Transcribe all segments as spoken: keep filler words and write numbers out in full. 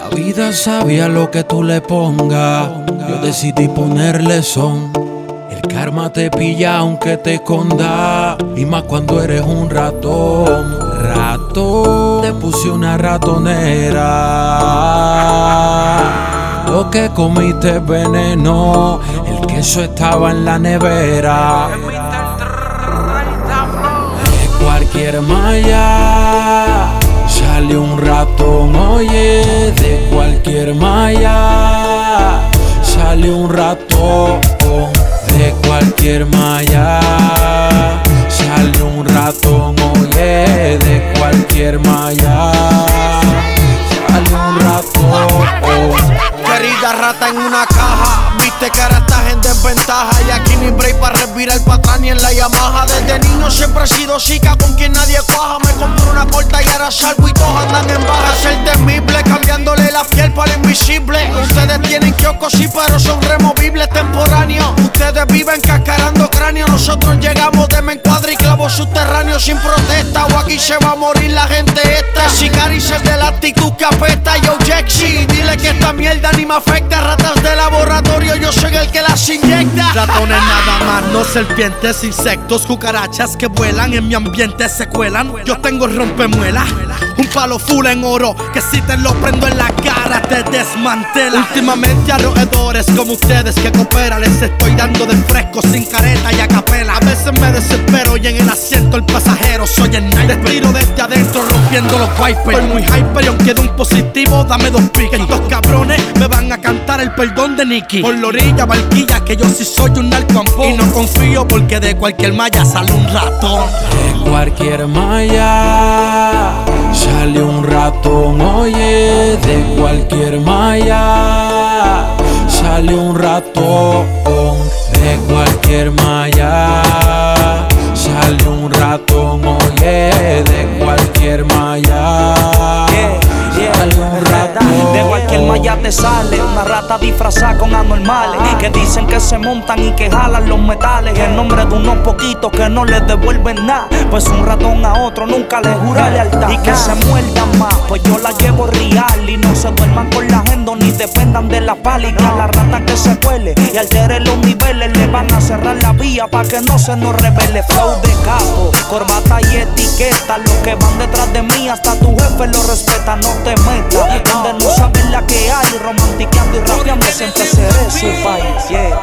La vida sabía lo que tú le pongas, yo decidí ponerle son. El karma te pilla aunque te esconda, y más cuando eres un ratón. Ratón, te puse una ratonera. Lo que comiste es veneno, el queso estaba en la nevera. De cualquier malla salió un ratón, oye. De cualquier malla salió un ratón. De cualquier malla salió un ratón, oye. De cualquier malla salió un ratón. Querida rata en una caja, viste que ahora estás en desventaja. Y aquí ni break para respirar para atrás ni en la Yamaha. Desde niño siempre he sido chica con quien nadie cuaja. Me compré una corta y ahora salgo y todos andan en baja. Ser temible, cambiándole la piel para lo invisible. Ustedes tienen kioscos sí, pero son removibles, temporáneos. Ustedes viven cascarando cráneo. Nosotros llegamos de mencuadra y clavos subterráneos sin protesta. O aquí se va a morir la gente esta. Sicarices de la actitud que apesta. Yo Jexy, dile que esta mierda ni me afecta. Ratas de laboratorio, yo soy el que las inyecta. Ratones nada más, no serpientes, insectos, cucarachas que vuelan en mi ambiente se cuelan. Yo tengo rompemuelas, un palo full en oro, que si te lo prendo en la cara te desmantela. Últimamente a roedores como ustedes que cooperan les estoy dando de fresco sin careta y a capela. A veces me desespero y en el asiento el pasajero soy el night. Respiro desde adentro rompiendo los wipers. Estoy muy hyper y aunque de un positivo dame dos piques. Estos cabrones me van a cantar el perdón de Nicky. Por la orilla barquilla que yo sí soy un narcoampón. Y no confío porque de cualquier malla sale un ratón. De cualquier malla salió un ratón, oye. De cualquier malla salió un ratón. De cualquier malla salió un ratón, oye. De cualquier malla salió un ratón. De cualquier malla te sale una rata disfrazada con anormales que dicen que se montan y que jalan los metales en nombre de unos poquitos que no les devuelven nada. Pues un ratón a otro nunca le jura lealtad. Y que se muerdan más, pues yo la llevo real. Y no se duerman con la agenda ni dependan de la pali. Que a la rata que se cuele y altere los niveles le van a cerrar la vía pa' que no se nos revele. Flow de capo, corbata y etiqueta. Los que van detrás de mí hasta tu jefe lo respeta. No te metas donde no sabes la que hay. Romantiqueando y rapeando siempre seré su país, yeah.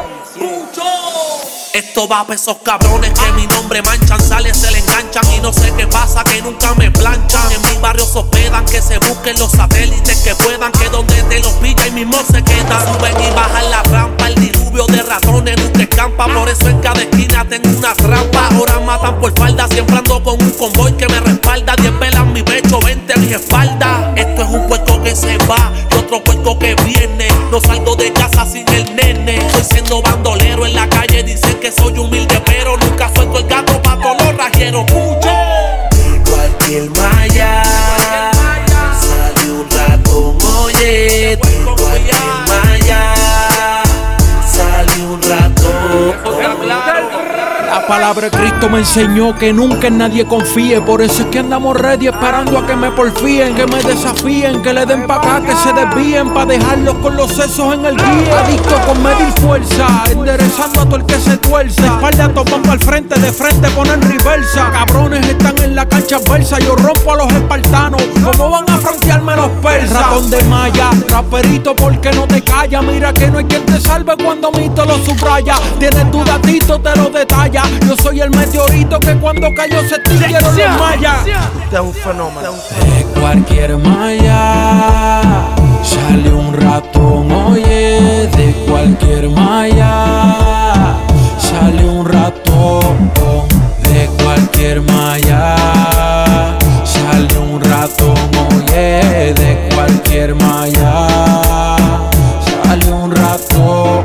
Esto va pa' esos cabrones que mi nombre manchan. Salen, se le enganchan y no sé qué pasa, que nunca me planchan. En mi barrio se hospedan, que se busquen los satélites que puedan, que donde te los pilla y mismo se quedan. Suben y bajan la rampa, el diluvio de ratones nunca escampa. Por eso en cada esquina tengo una trampa. Ahora matan por falda, siempre ando con un convoy que me respalda. Diez velas en mi pecho, veinte en mi espalda. Esto es un puerco que se va y otro puerco que viene. No salgo de casa sin el nene. Estoy siendo bandolero en la calle, dicen que soy humilde, pero nunca suelto el gato pa' todos los rajeros. ¡Pucho! De cualquier malla salió un ratón, oye. De cualquier malla salió un ratón. La palabra de Cristo me enseñó que nunca en nadie confíe. Por eso es que andamos ready esperando a que me porfíen, que me desafíen, que le den pa' acá, que se desvíen pa' dejarlos con los sesos en el guía. Adicto con medir fuerza, enderezando a todo el que se tuerza. De espalda toman pa'l frente, de frente ponen reversa. Cabrones están en la cancha adversa, yo rompo a los espartanos. ¿Cómo van a frontearme los persas? Ratón de malla, raperito porque no te callas. Mira que no hay quien te salve cuando Mito lo subraya. Tienes tu datito, te lo detalla. Yo soy el meteorito que cuando cayó se extinguieron los mayas. Usted es un fenómeno. De cualquier malla sale un ratón, oye. De cualquier malla sale un ratón. De cualquier malla sale un ratón, oye. De cualquier malla sale un ratón.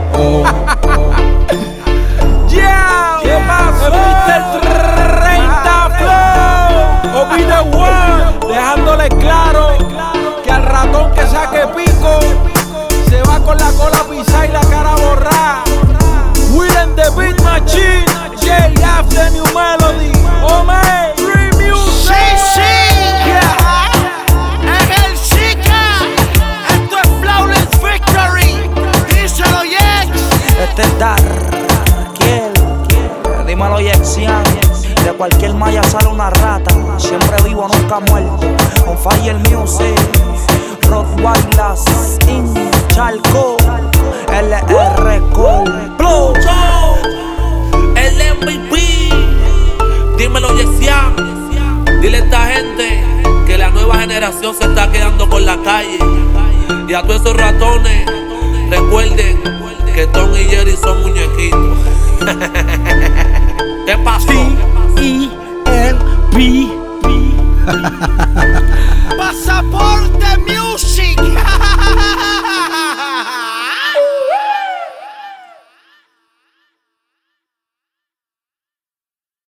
Dejándole claro que al ratón que saque pico se va con la cola pisada y la cara borrada. Will and the Beat Machine, J F the New Melody, Omey, Free Music. Sí, sí, yeah. Es el chica. Esto cualquier malla sale una rata. Siempre vivo, nunca muerto. On fire music, Rottweilers, In Chalco, L R Cole, Blow. El M V P, dímelo Yesian. Dile a esta gente que la nueva generación se está quedando por la calle. Y a todos esos ratones, recuerden que Tom y Jerry son muñequitos. ¿Qué pasó? T E N P Pasaporte Music.